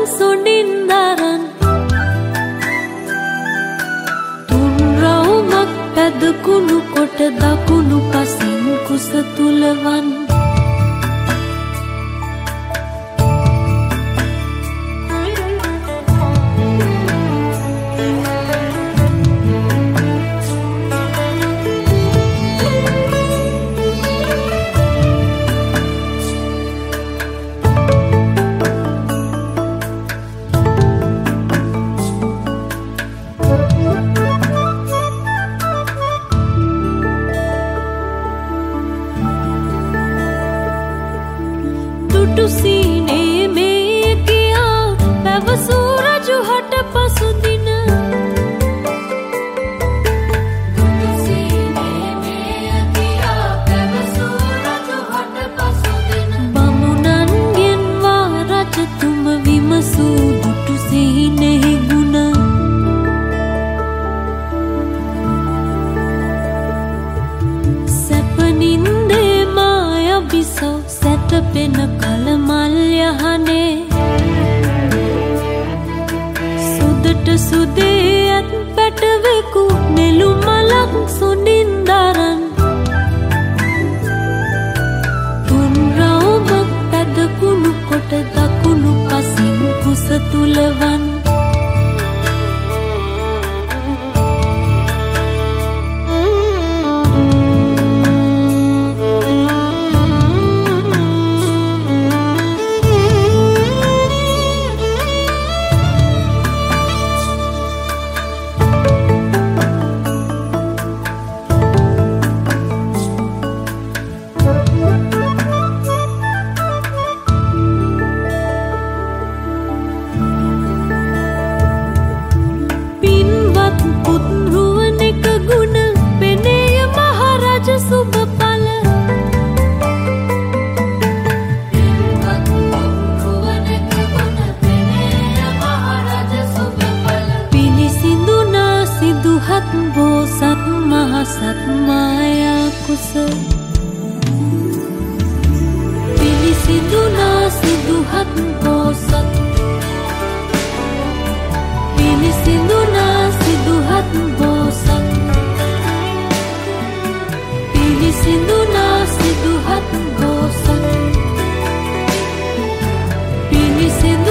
සොඩින්දරන් තුන් රවුමක් පැදකුණු කොට දකුණු පසින් කුස තුලවන් සීනේ මේ කියා පැවසූ රජු හට පසුදින සීනේ මේ කියා පැවසූ රජු හට පසුදින බමුණන්ගෙන් වා රජතුම විමසූ දුටු සීනේ ගුණ සැපනින්දේ මාය බිසෝ සැතපෙන කලමල් යහනේ සුදට සුදේ ඇත් පැටවෙකු නෙළු මලක් සොඩින්දරන් තුන් රවුමක් පැදකුණු කොට දකුණු පසින් කුස තුලවන් බෝසත් මහසත් මායා කුස පිළිසිඳුනා සිදුහත් බෝසත් පිළිසිඳුනා සිදුහත් බෝසත් පිළිසිඳුනා සිදුහත් බෝසත් පිළිසිඳු